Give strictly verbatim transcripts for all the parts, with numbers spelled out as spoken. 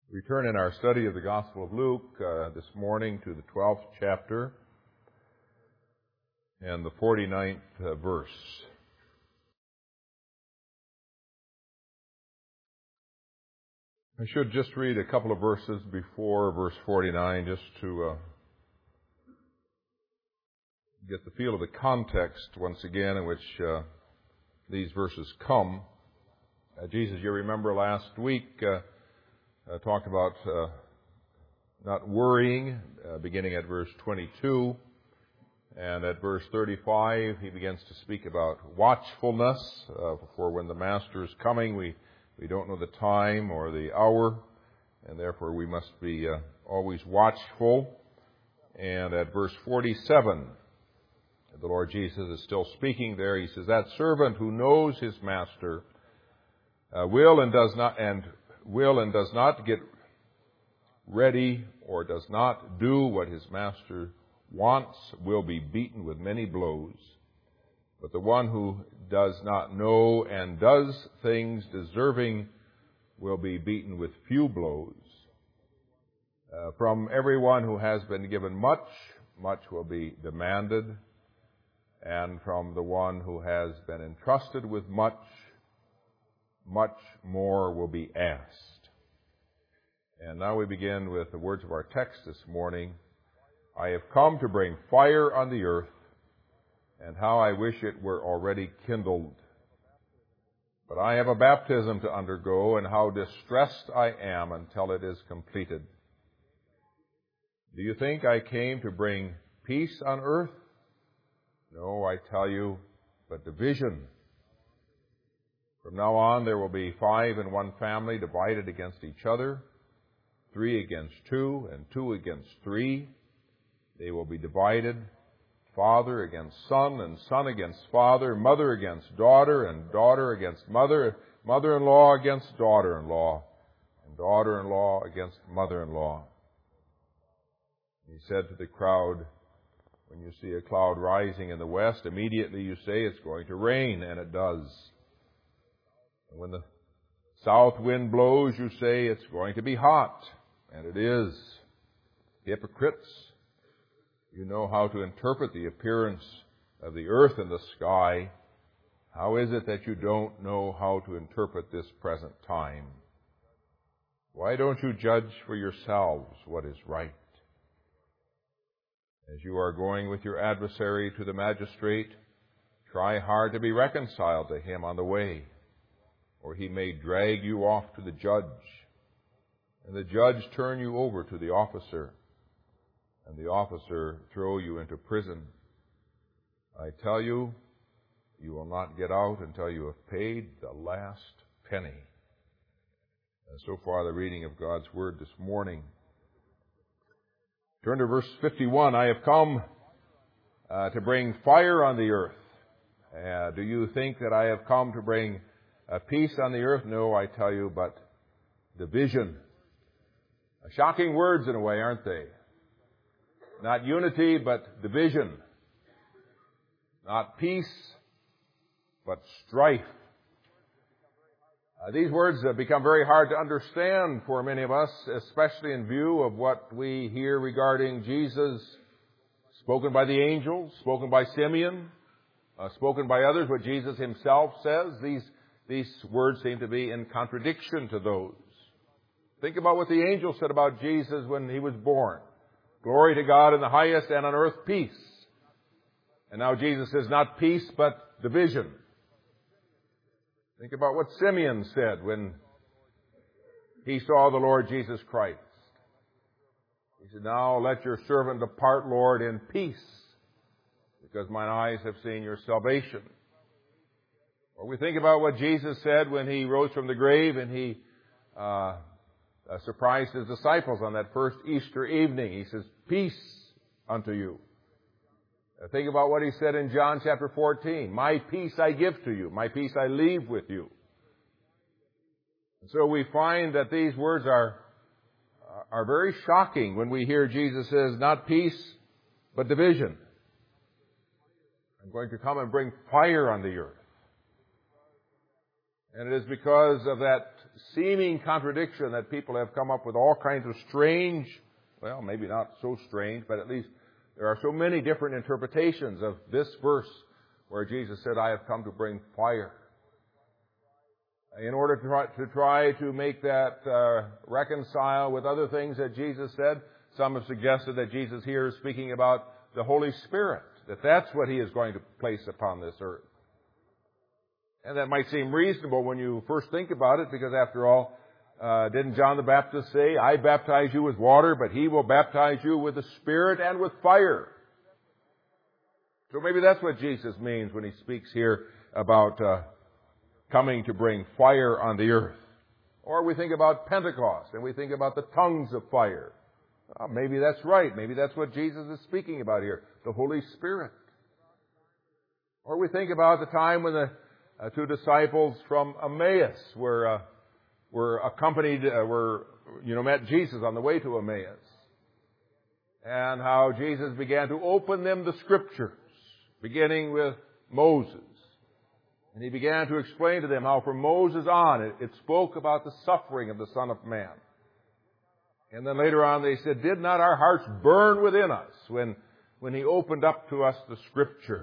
We turn in our study of the Gospel of Luke uh, this morning to the twelfth chapter and the forty-ninth uh, verse. I should just read a couple of verses before verse forty-nine just to uh, get the feel of the context once again in which uh, these verses come. Uh, Jesus, you remember last week, uh, Uh, talked about uh, not worrying, uh, beginning at verse twenty-two. And at verse thirty-five, he begins to speak about watchfulness. Uh, for when the Master is coming, we, we don't know the time or the hour, and therefore we must be uh, always watchful. And at verse forty-seven, the Lord Jesus is still speaking there. He says, that servant who knows his Master uh, will and does not, and will and does not get ready or does not do what his master wants will be beaten with many blows. But the one who does not know and does things deserving will be beaten with few blows. Uh, from everyone who has been given much, much will be demanded. And from the one who has been entrusted with much, much more will be asked. And now we begin with the words of our text this morning. I have come to bring fire on the earth, and how I wish it were already kindled. But I have a baptism to undergo, and how distressed I am until it is completed. Do you think I came to bring peace on earth? No, I tell you, but division. From now on, there will be five in one family divided against each other, three against two, and two against three. They will be divided, father against son, and son against father, mother against daughter, and daughter against mother, mother-in-law against daughter-in-law, and daughter-in-law against mother-in-law. He said to the crowd, when you see a cloud rising in the west, immediately you say it's going to rain, and it does. And when the south wind blows, you say it's going to be hot, and it is. Hypocrites, you know how to interpret the appearance of the earth and the sky. How is it that you don't know how to interpret this present time? Why don't you judge for yourselves what is right? As you are going with your adversary to the magistrate, try hard to be reconciled to him on the way, or he may drag you off to the judge, and the judge turn you over to the officer, and the officer throw you into prison. I tell you, you will not get out until you have paid the last penny. And so far, the reading of God's Word this morning. Turn to verse fifty-one. I have come uh, to bring fire on the earth. Uh, do you think that I have come to bring Uh, peace on the earth? No, I tell you, but division. Uh, shocking words in a way, aren't they? Not unity, but division. Not peace, but strife. Uh, these words have become very hard to understand for many of us, especially in view of what we hear regarding Jesus, spoken by the angels, spoken by Simeon, uh, spoken by others, what Jesus himself says. These These words seem to be in contradiction to those. Think about what the angel said about Jesus when he was born. Glory to God in the highest, and on earth peace. And now Jesus says not peace, but division. Think about what Simeon said when he saw the Lord Jesus Christ. He said, now let your servant depart, Lord, in peace, because mine eyes have seen your salvation. Or we think about what Jesus said when he rose from the grave and he uh, uh, surprised his disciples on that first Easter evening. He says, peace unto you. Uh, think about what he said in John chapter fourteen. My peace I give to you. My peace I leave with you. And so we find that these words are, are very shocking when we hear Jesus says, not peace, but division. I'm going to come and bring fire on the earth. And it is because of that seeming contradiction that people have come up with all kinds of strange, well, maybe not so strange, but at least there are so many different interpretations of this verse where Jesus said, I have come to bring fire. In order to try to, try to make that uh, reconcile with other things that Jesus said, some have suggested that Jesus here is speaking about the Holy Spirit, that that's what He is going to place upon this earth. And that might seem reasonable when you first think about it, because after all, uh, didn't John the Baptist say, I baptize you with water, but He will baptize you with the Spirit and with fire? So maybe that's what Jesus means when He speaks here about uh, coming to bring fire on the earth. Or we think about Pentecost, and we think about the tongues of fire. Well, maybe that's right. Maybe that's what Jesus is speaking about here, the Holy Spirit. Or we think about the time when the uh, two disciples from Emmaus were uh, were accompanied, uh, were you know met Jesus on the way to Emmaus, and how Jesus began to open them the Scriptures, beginning with Moses. And He began to explain to them how from Moses on it, it spoke about the suffering of the Son of Man. And then later on they said, did not our hearts burn within us when, when He opened up to us the Scriptures?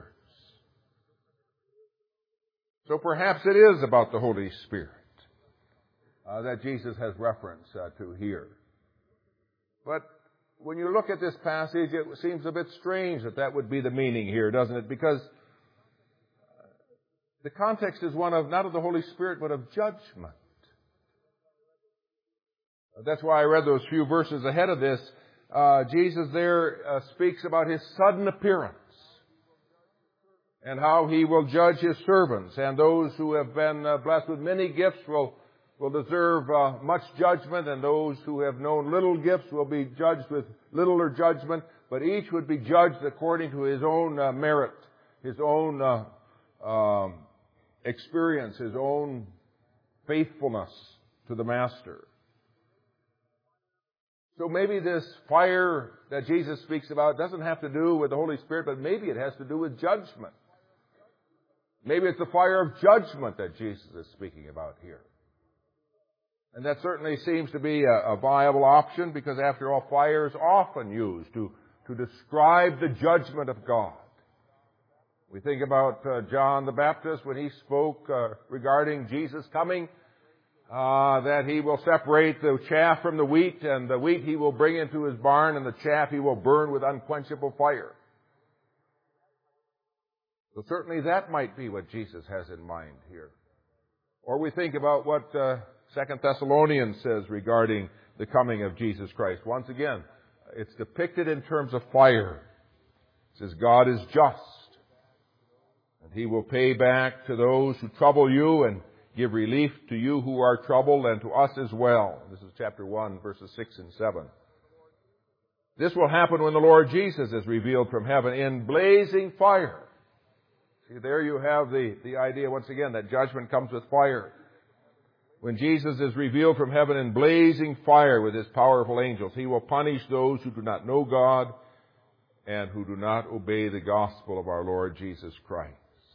So perhaps it is about the Holy Spirit uh, that Jesus has reference uh, to here. But when you look at this passage, it seems a bit strange that that would be the meaning here, doesn't it? Because the context is one of, not of the Holy Spirit, but of judgment. That's why I read those few verses ahead of this. Uh, Jesus there uh, speaks about His sudden appearance and how He will judge His servants. And those who have been uh, blessed with many gifts will, will deserve uh, much judgment, and those who have known little gifts will be judged with littler judgment. But each would be judged according to his own uh, merit, his own uh, um, experience, his own faithfulness to the Master. So maybe this fire that Jesus speaks about doesn't have to do with the Holy Spirit, but maybe it has to do with judgment. Maybe it's the fire of judgment that Jesus is speaking about here. And that certainly seems to be a, a viable option, because after all, fire is often used to, to describe the judgment of God. We think about uh, John the Baptist when he spoke uh, regarding Jesus coming, uh, that He will separate the chaff from the wheat, and the wheat He will bring into His barn, and the chaff He will burn with unquenchable fire. So certainly that might be what Jesus has in mind here. Or we think about what uh, Second Thessalonians says regarding the coming of Jesus Christ. Once again, it's depicted in terms of fire. It says, God is just, and He will pay back to those who trouble you and give relief to you who are troubled, and to us as well. This is chapter one, verses six and seven. This will happen when the Lord Jesus is revealed from heaven in blazing fire. See, there you have the, the idea once again that judgment comes with fire. When Jesus is revealed from heaven in blazing fire with His powerful angels, He will punish those who do not know God and who do not obey the gospel of our Lord Jesus Christ.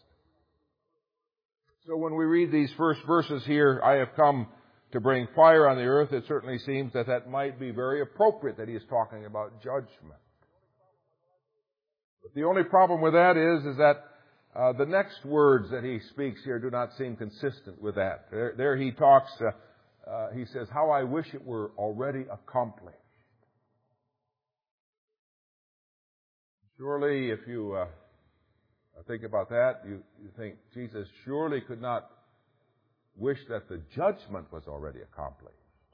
So when we read these first verses here, I have come to bring fire on the earth, it certainly seems that that might be very appropriate that He is talking about judgment. But the only problem with that is, is that uh, the next words that He speaks here do not seem consistent with that. There, there He talks, uh, uh, He says, how I wish it were already accomplished. Surely, if you uh, think about that, you, you think Jesus surely could not wish that the judgment was already accomplished.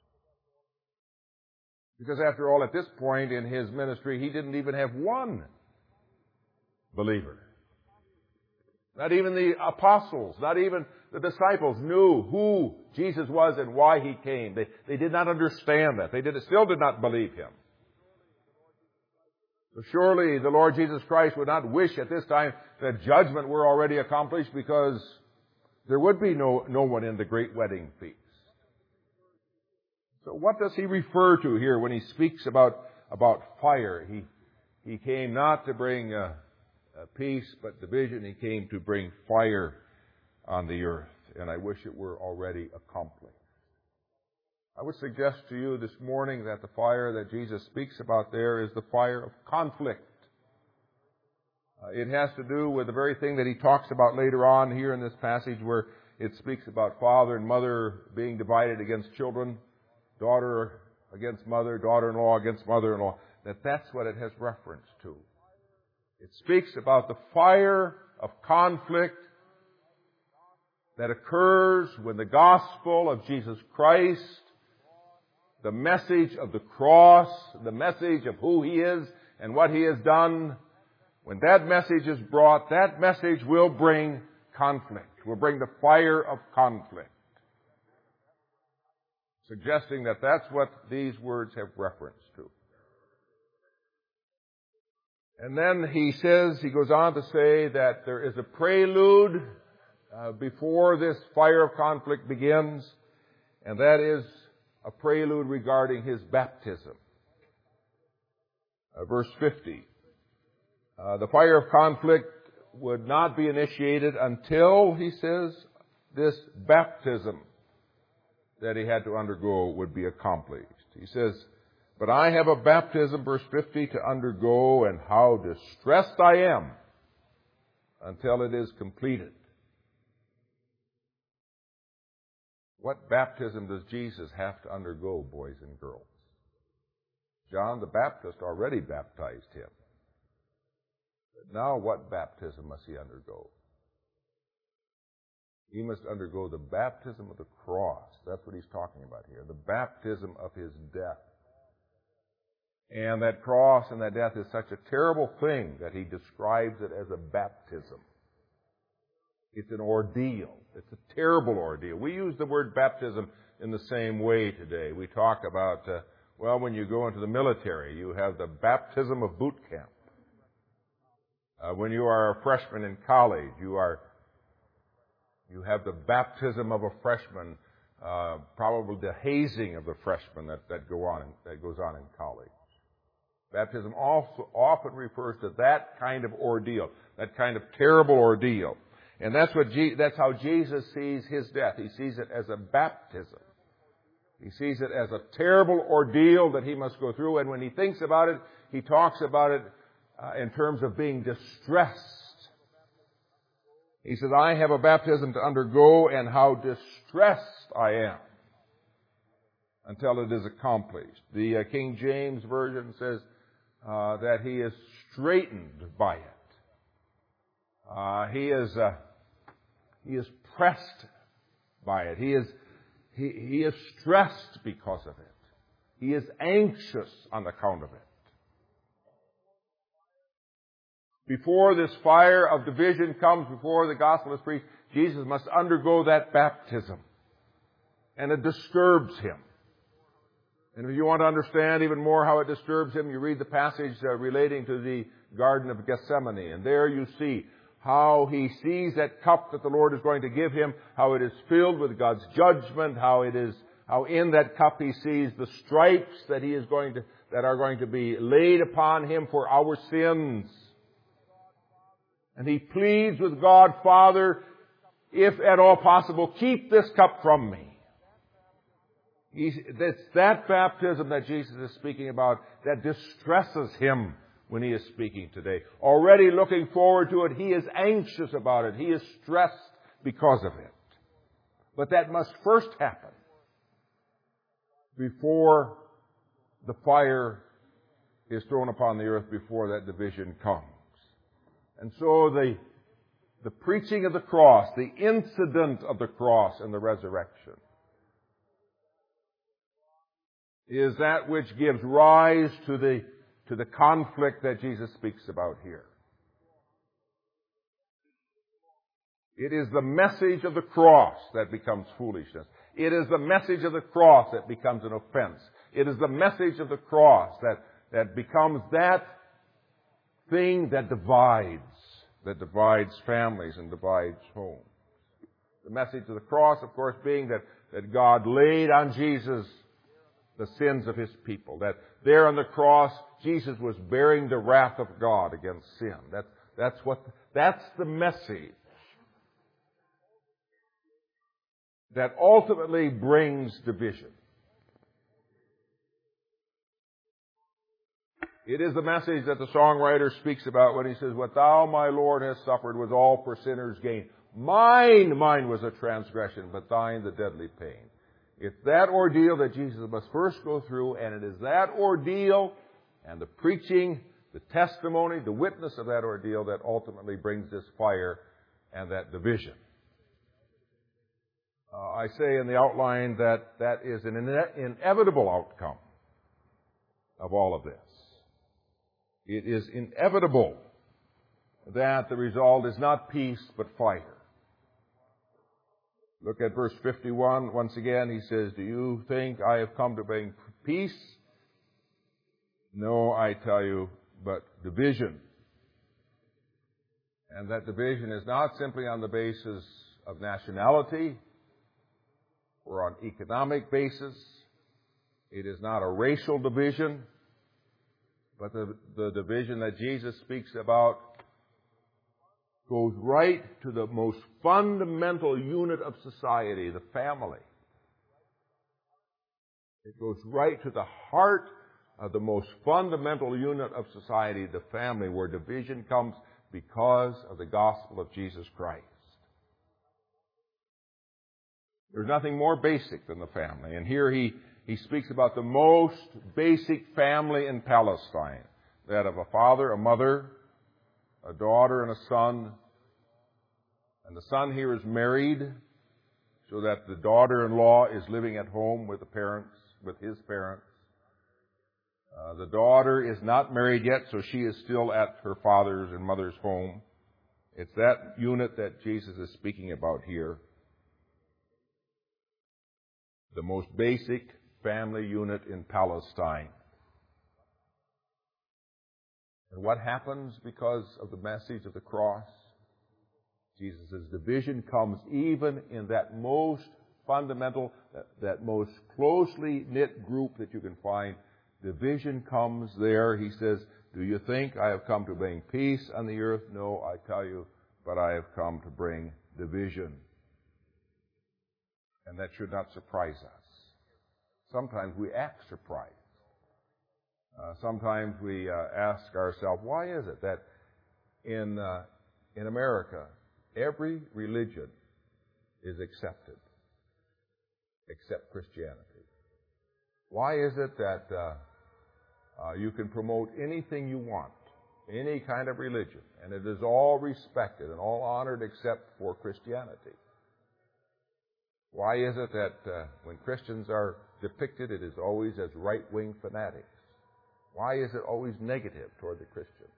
Because after all, at this point in His ministry, He didn't even have one believer. Not even the apostles, not even the disciples knew who Jesus was and why He came. They, they did not understand that. They did, still did not believe Him. So surely the Lord Jesus Christ would not wish at this time that judgment were already accomplished, because there would be no, no one in the great wedding feast. So what does He refer to here when He speaks about, about fire? He, he came not to bring uh, uh, peace, but division. He came to bring fire on the earth. and I wish it were already accomplished. I would suggest to you this morning that the fire that Jesus speaks about there is the fire of conflict. Uh, it has to do with the very thing that he talks about later on here in this passage, where it speaks about father and mother being divided against children, daughter against mother, daughter-in-law against mother-in-law, that that's what it has reference to. It speaks about the fire of conflict that occurs when the gospel of Jesus Christ, the message of the cross, the message of who He is and what He has done, when that message is brought, that message will bring conflict, will bring the fire of conflict. Suggesting that that's what these words have reference to. And then he says, he goes on to say that there is a prelude uh, before this fire of conflict begins, and that is a prelude regarding His baptism. Uh, verse fifty. Uh, the fire of conflict would not be initiated until, he says, this baptism that He had to undergo would be accomplished. He says, but I have a baptism, verse fifty, to undergo, and how distressed I am until it is completed. What baptism does Jesus have to undergo, boys and girls? John the Baptist already baptized Him. But now what baptism must He undergo? He must undergo the baptism of the cross. That's what He's talking about here. The baptism of His death. And that cross and that death is such a terrible thing that He describes it as a baptism. It's an ordeal. It's a terrible ordeal. We use the word baptism in the same way today. We talk about, uh, well, when you go into the military, you have the baptism of boot camp. Uh, when you are a freshman in college, you are You have the baptism of a freshman, uh, probably the hazing of the freshmen that, that go on in, that goes on in college. Baptism also often refers to that kind of ordeal, that kind of terrible ordeal, and that's what Je- that's how Jesus sees His death. He sees it as a baptism. He sees it as a terrible ordeal that He must go through, and when He thinks about it, He talks about it uh, in terms of being distressed. He says, I have a baptism to undergo, and how distressed I am until it is accomplished. The uh, King James Version says uh, that He is straitened by it. Uh, he is uh, he is pressed by it. He is he, he is stressed because of it. He is anxious on account of it. Before this fire of division comes, before the gospel is preached, Jesus must undergo that baptism. And it disturbs Him. And if you want to understand even more how it disturbs Him, you read the passage uh, relating to the Garden of Gethsemane. And there you see how He sees that cup that the Lord is going to give Him, how it is filled with God's judgment, how it is, how in that cup He sees the stripes that He is going to, that are going to be laid upon Him for our sins. And He pleads with God, Father, if at all possible, keep this cup from me. He's, it's that baptism that Jesus is speaking about that distresses Him when He is speaking today. Already looking forward to it, He is anxious about it. He is stressed because of it. But that must first happen before the fire is thrown upon the earth, before that division comes. And so the, the preaching of the cross, the incident of the cross and the resurrection, is that which gives rise to the, to the conflict that Jesus speaks about here. It is the message of the cross that becomes foolishness. It is the message of the cross that becomes an offense. It is the message of the cross that, that becomes that thing that divides, that divides families and divides homes. The message of the cross, of course, being that, that God laid on Jesus the sins of His people. That there on the cross, Jesus was bearing the wrath of God against sin. That, that's what, that's the message. that ultimately brings division. It is the message that the songwriter speaks about when he says, "What thou, my Lord, hast suffered was all for sinners' gain. Mine, mine was a transgression, but thine the deadly pain." It's that ordeal that Jesus must first go through, and it is that ordeal and the preaching, the testimony, the witness of that ordeal that ultimately brings this fire and that division. Uh, I say in the outline that that is an ine- inevitable outcome of all of this. It is inevitable that the result is not peace but fire. Look at verse fifty-one. Once again, he says, "Do you think I have come to bring peace? No, I tell you, but division." And that division is not simply on the basis of nationality or on economic basis. It is not a racial division, but the, the division that Jesus speaks about goes right to the most fundamental unit of society, the family. It goes right to the heart of the most fundamental unit of society, the family, where division comes because of the gospel of Jesus Christ. There's nothing more basic than the family. And here he, he speaks about the most basic family in Palestine, that of a father, a mother, a daughter, and a son. And the son here is married, so that the daughter-in-law is living at home with the parents, with his parents. Uh, the daughter is not married yet, so she is still at her father's and mother's home. It's that unit that Jesus is speaking about here. The most basic family unit in Palestine. And what happens because of the message of the cross? Jesus' division comes even in that most fundamental, that, that most closely knit group that you can find. Division comes there. He says, "Do you think I have come to bring peace on the earth? No, I tell you, but I have come to bring division." And that should not surprise us. Sometimes we act surprised. Uh, sometimes we uh, ask ourselves, why is it that in uh, in America, every religion is accepted except Christianity? Why is it that uh, uh, you can promote anything you want, any kind of religion, and it is all respected and all honored except for Christianity? Why is it that uh, when Christians are depicted, it is always as right-wing fanatics? Why is it always negative toward the Christians?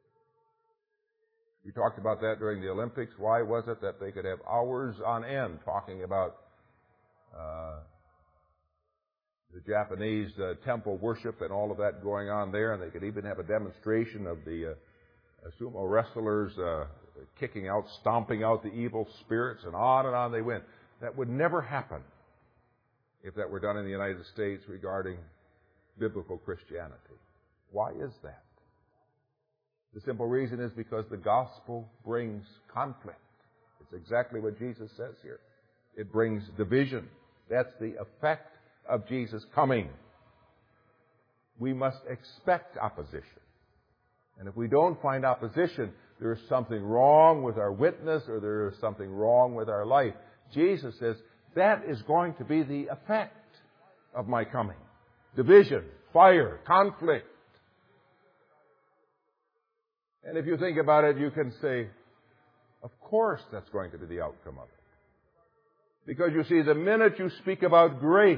We talked about that during the Olympics. Why was it that they could have hours on end talking about uh, the Japanese uh, temple worship and all of that going on there, and they could even have a demonstration of the uh, sumo wrestlers uh, kicking out, stomping out the evil spirits, and on and on they went. That would never happen if that were done in the United States regarding biblical Christianity. Why is that? The simple reason is because the gospel brings conflict. It's exactly what Jesus says here. It brings division. That's the effect of Jesus coming. We must expect opposition. And if we don't find opposition, there is something wrong with our witness, or there is something wrong with our life. Jesus says, that is going to be the effect of my coming. Division, fire, conflict. And if you think about it, you can say, of course that's going to be the outcome of it. Because you see, the minute you speak about grace,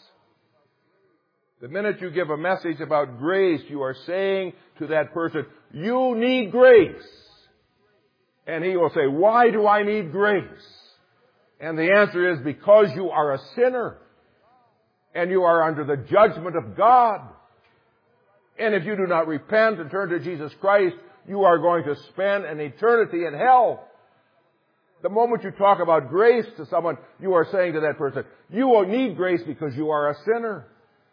the minute you give a message about grace, you are saying to that person, you need grace. And he will say, why do I need grace? And the answer is because you are a sinner. And you are under the judgment of God. And if you do not repent and turn to Jesus Christ, you are going to spend an eternity in hell. The moment you talk about grace to someone, you are saying to that person, you will need grace because you are a sinner.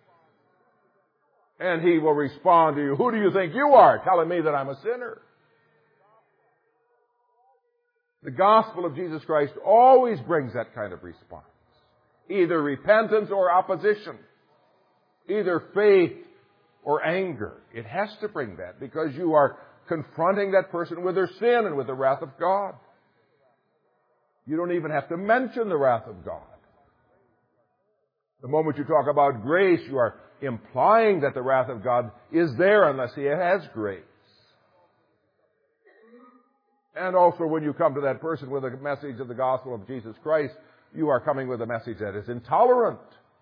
And he will respond to you, who do you think you are, telling me that I'm a sinner? The gospel of Jesus Christ always brings that kind of response. Either repentance or opposition. Either faith or anger. It has to bring that because you are confronting that person with their sin and with the wrath of God. You don't even have to mention the wrath of God. The moment you talk about grace, you are implying that the wrath of God is there unless He has grace. And also when you come to that person with a message of the gospel of Jesus Christ, you are coming with a message that is intolerant.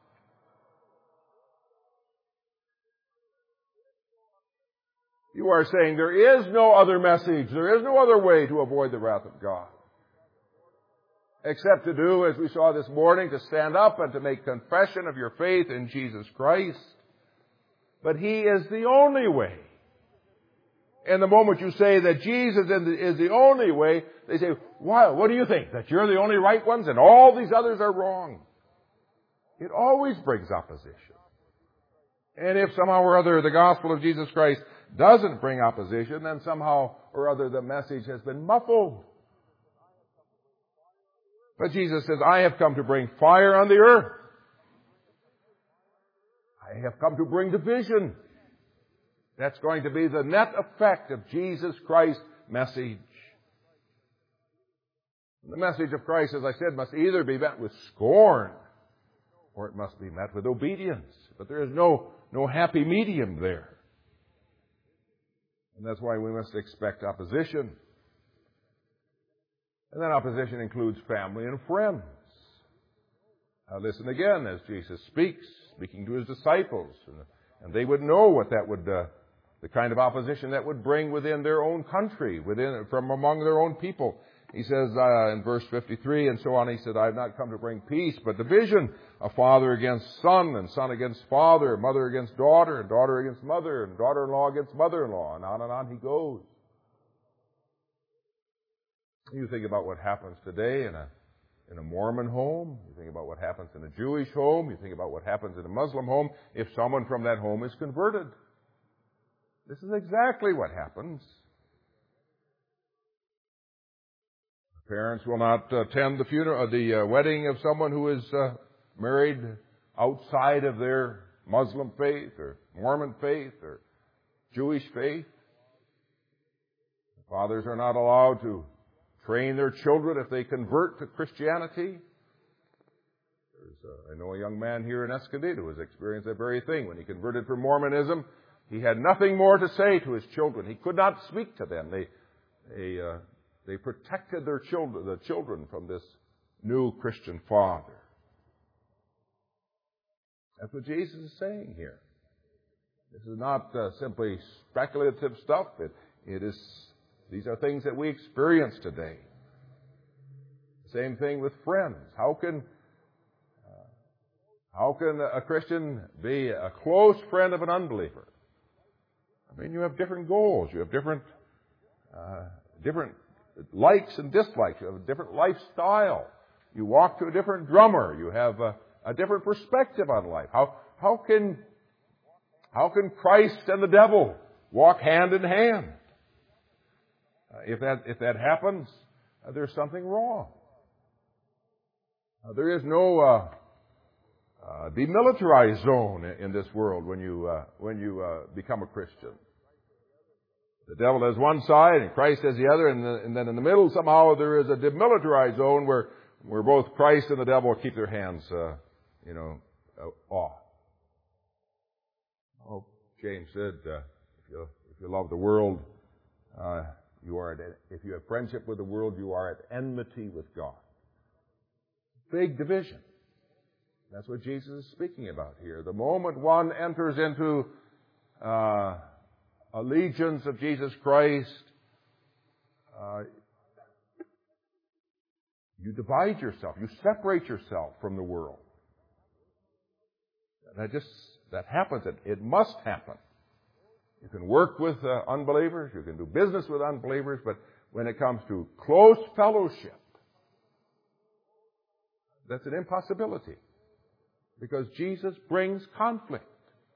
You are saying there is no other message, there is no other way to avoid the wrath of God. Except to do, as we saw this morning, to stand up and to make confession of your faith in Jesus Christ. But He is the only way. And the moment you say that Jesus is the only way, they say, "Why? What do you think? That you're the only right ones and all these others are wrong?" It always brings opposition. And if somehow or other the gospel of Jesus Christ doesn't bring opposition, then somehow or other the message has been muffled. But Jesus says, "I have come to bring fire on the earth. I have come to bring division." That's going to be the net effect of Jesus Christ's message. The message of Christ, as I said, must either be met with scorn or it must be met with obedience. But there is no, no happy medium there. And that's why we must expect opposition. And that opposition includes family and friends. Now listen again as Jesus speaks, speaking to His disciples. And, and they would know what that would, uh, the kind of opposition that would bring within their own country, within, from among their own people. He says uh, in verse fifty-three and so on, He said, "I have not come to bring peace, but division. A father against son, and son against father, mother against daughter, and daughter against mother, and daughter-in-law against mother-in-law." And on and on he goes. You think about what happens today in a in a Mormon home. You think about what happens in a Jewish home. You think about what happens in a Muslim home if someone from that home is converted. This is exactly what happens. Parents will not attend the funeral, uh, the uh, wedding of someone who is uh, married outside of their Muslim faith or Mormon faith or Jewish faith. Fathers are not allowed to train their children if they convert to Christianity. There's a, I know a young man here in Escondido who has experienced that very thing. When he converted from Mormonism, he had nothing more to say to his children. He could not speak to them. They, they, uh, they protected their children, the children from this new Christian father. That's what Jesus is saying here. This is not uh, simply speculative stuff. It, it is. These are things that we experience today. Same thing with friends. How can uh, how can a Christian be a close friend of an unbeliever? I mean, you have different goals. You have different uh, different likes and dislikes. You have a different lifestyle. You walk to a different drummer. You have a, a different perspective on life. How how can how can Christ and the devil walk hand in hand? Uh, if that if that happens, uh, there's something wrong. Uh, there is no uh, uh, demilitarized zone in, in this world when you uh, when you uh, become a Christian. The devil has one side and Christ has the other, and, the, and then in the middle somehow there is a demilitarized zone where where both Christ and the devil keep their hands, uh, you know, uh, off. Oh, James said, uh, if you if you love the world. Uh, You are at, if you have friendship with the world, you are at enmity with God. Big division. That's what Jesus is speaking about here. The moment one enters into uh, allegiance of Jesus Christ, uh, you divide yourself. You separate yourself from the world. That just that happens. It, it must happen. You can work with uh, unbelievers, you can do business with unbelievers, but when it comes to close fellowship, that's an impossibility. Because Jesus brings conflict.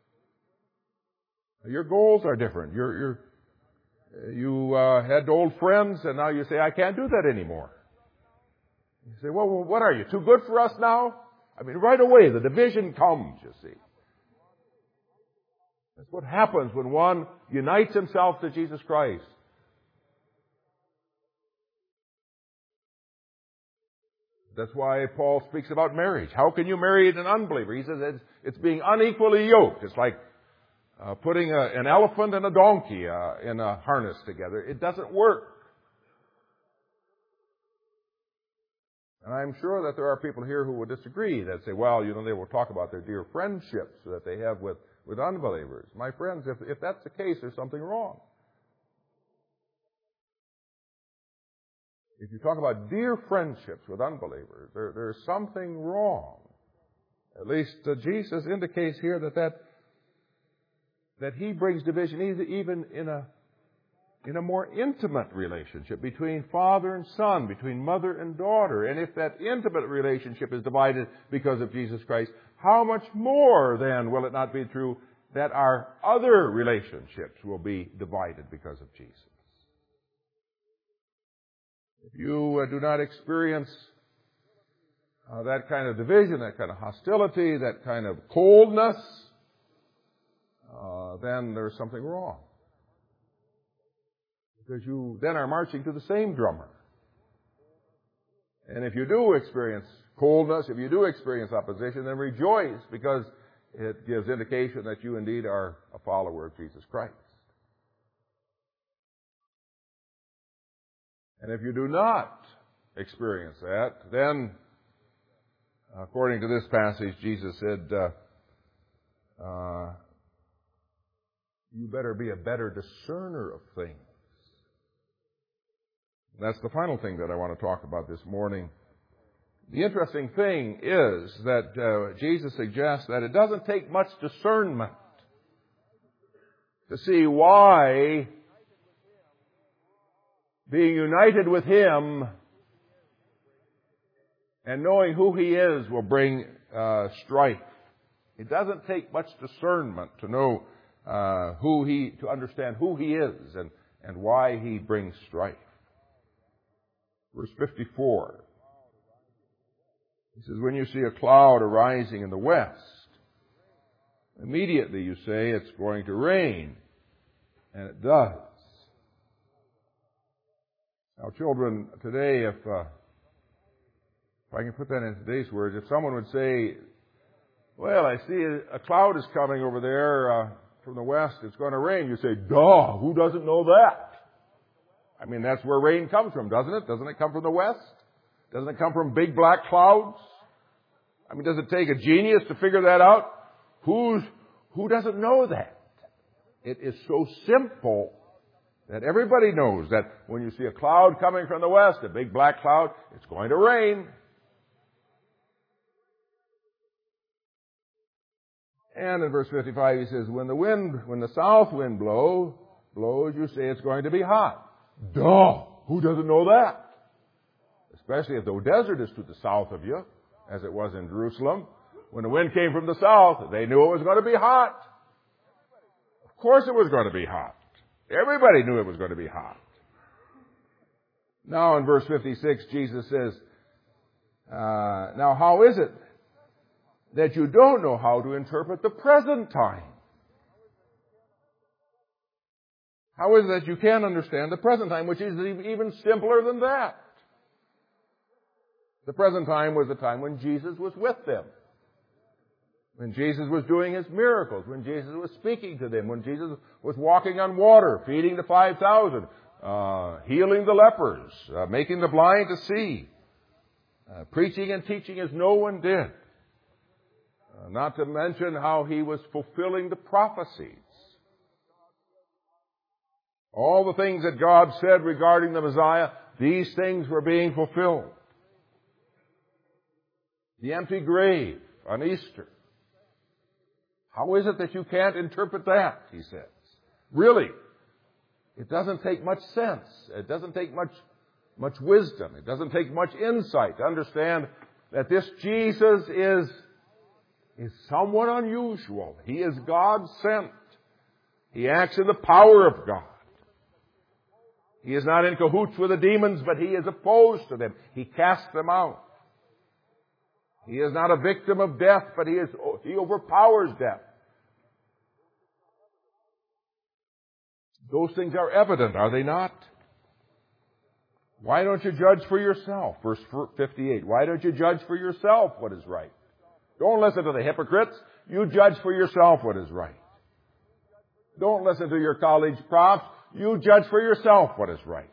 Your goals are different. You're, you're, you uh, had old friends, and now you say, "I can't do that anymore." You say, "Well, what are you, too good for us now? I mean, right away, the division comes, you see. That's what happens when one unites himself to Jesus Christ. That's why Paul speaks about marriage. How can you marry an unbeliever? He says it's, it's being unequally yoked. It's like uh, putting a, an elephant and a donkey uh, in a harness together. It doesn't work. And I'm sure that there are people here who would disagree, that say, well, you know, they will talk about their dear friendships that they have with, with unbelievers. My friends, if, if that's the case, there's something wrong. If you talk about dear friendships with unbelievers, there, there's something wrong. At least uh, Jesus indicates here that, that that He brings division even in a in a more intimate relationship between father and son, between mother and daughter. And if that intimate relationship is divided because of Jesus Christ, how much more then will it not be true that our other relationships will be divided because of Jesus? If you uh, do not experience uh, that kind of division, that kind of hostility, that kind of coldness, uh, then there's something wrong. Because you then are marching to the same drummer. And if you do experience coldness, if you do experience opposition, then rejoice, because it gives indication that you indeed are a follower of Jesus Christ. And if you do not experience that, then, according to this passage, Jesus said, uh, uh, you better be a better discerner of things. That's the final thing that I want to talk about this morning. The interesting thing is that uh, Jesus suggests that it doesn't take much discernment to see why being united with Him and knowing who He is will bring uh, strife. It doesn't take much discernment to know uh, who He, to understand who He is and, and why He brings strife. Verse fifty-four. He says, when you see a cloud arising in the west, immediately you say it's going to rain. And it does. Now, children, today, if, uh, if I can put that in today's words, if someone would say, well, I see a, a cloud is coming over there uh, from the west, it's going to rain, you say, duh, who doesn't know that? I mean, that's where rain comes from, doesn't it? Doesn't it come from the west? Doesn't it come from big black clouds? I mean, does it take a genius to figure that out? Who's, who doesn't know that? It is so simple that everybody knows that when you see a cloud coming from the west, a big black cloud, it's going to rain. And in verse fifty-five he says, when the wind, when the south wind blow, blows, you say it's going to be hot. Duh! Who doesn't know that? Especially if the desert is to the south of you, as it was in Jerusalem. When the wind came from the south, they knew it was going to be hot. Of course it was going to be hot. Everybody knew it was going to be hot. Now in verse fifty-six, Jesus says, uh, now how is it that you don't know how to interpret the present time? How is it that you can't understand the present time, which is even simpler than that? The present time was the time when Jesus was with them. When Jesus was doing His miracles, when Jesus was speaking to them, when Jesus was walking on water, feeding the five thousand, uh, healing the lepers, uh, making the blind to see, uh, preaching and teaching as no one did. Uh, not to mention how He was fulfilling the prophecies. All the things that God said regarding the Messiah, these things were being fulfilled. The empty grave on Easter. How is it that you can't interpret that, he says. Really, it doesn't take much sense. It doesn't take much, much wisdom. It doesn't take much insight to understand that this Jesus is, is somewhat unusual. He is God sent. He acts in the power of God. He is not in cahoots with the demons, but He is opposed to them. He casts them out. He is not a victim of death, but he is, he overpowers death. Those things are evident, are they not? Why don't you judge for yourself? Verse fifty-eight. Why don't you judge for yourself what is right? Don't listen to the hypocrites. You judge for yourself what is right. Don't listen to your college profs. You judge for yourself what is right.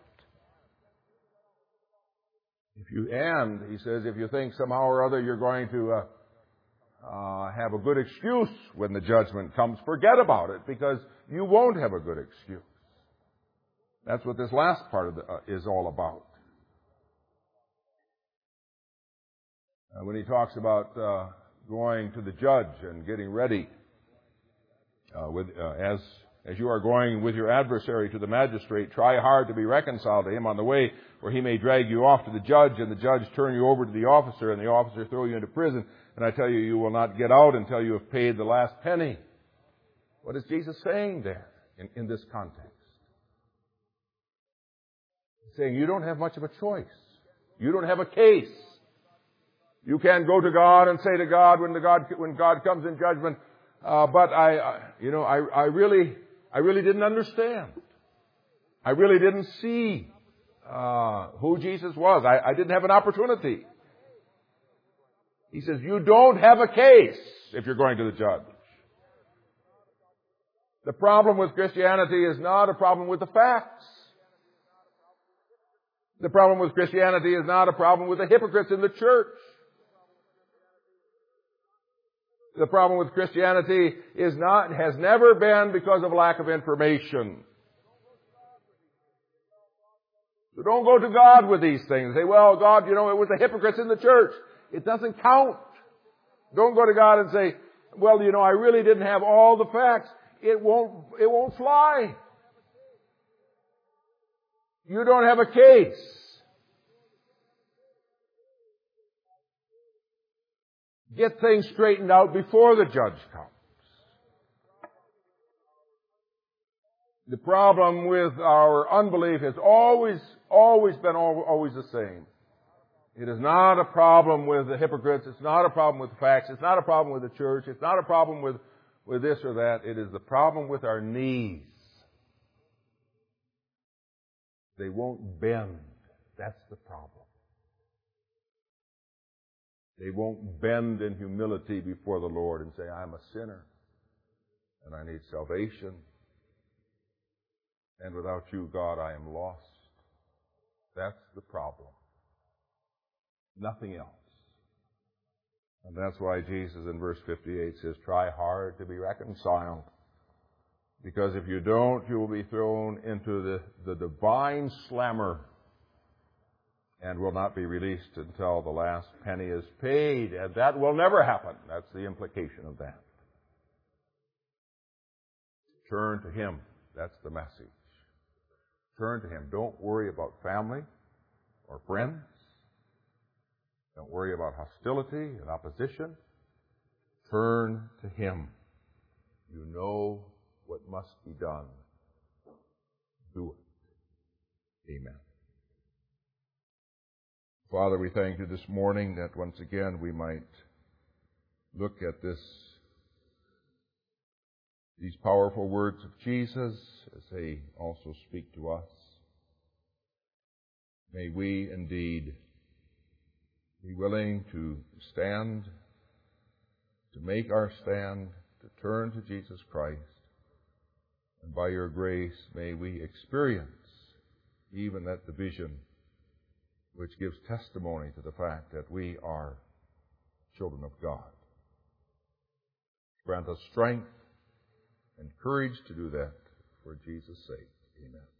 If you, and he says, if you think somehow or other you're going to uh, uh, have a good excuse when the judgment comes, forget about it, because you won't have a good excuse. That's what this last part of the, uh, is all about. Uh, when he talks about uh, going to the judge and getting ready, uh, with uh, as as you are going with your adversary to the magistrate, try hard to be reconciled to him on the way, where he may drag you off to the judge, and the judge turn you over to the officer, and the officer throw you into prison. And I tell you, you will not get out until you have paid the last penny. What is Jesus saying there in, in this context? He's saying you don't have much of a choice. You don't have a case. You can't go to God and say to God when the God when God comes in judgment, uh, but I, I, you know, I, I really, I really didn't understand. I really didn't see uh, who Jesus was. I, I didn't have an opportunity. He says, you don't have a case if you're going to the judge. The problem with Christianity is not a problem with the facts. The problem with Christianity is not a problem with the hypocrites in the church. The problem with Christianity is not, has never been because of lack of information. So don't go to God with these things. Say, well, God, you know, it was the hypocrites in the church. It doesn't count. Don't go to God and say, well, you know, I really didn't have all the facts. It won't, it won't fly. You don't have a case. Get things straightened out before the judge comes. The problem with our unbelief has always, always been always the same. It is not a problem with the hypocrites. It's not a problem with the facts. It's not a problem with the church. It's not a problem with, with this or that. It is the problem with our knees. They won't bend. That's the problem. They won't bend in humility before the Lord and say, I'm a sinner and I need salvation. And without you, God, I am lost. That's the problem. Nothing else. And that's why Jesus in verse fifty-eight says, try hard to be reconciled. Because if you don't, you will be thrown into the, the divine slammer and will not be released until the last penny is paid. And that will never happen. That's the implication of that. Turn to Him. That's the message. Turn to Him. Don't worry about family or friends. Don't worry about hostility and opposition. Turn to Him. You know what must be done. Do it. Amen. Father, we thank you this morning that once again we might look at this, these powerful words of Jesus as they also speak to us. May we indeed be willing to stand, to make our stand, to turn to Jesus Christ. And by your grace, may we experience even that division which gives testimony to the fact that we are children of God. Grant us strength and courage to do that for Jesus' sake. Amen.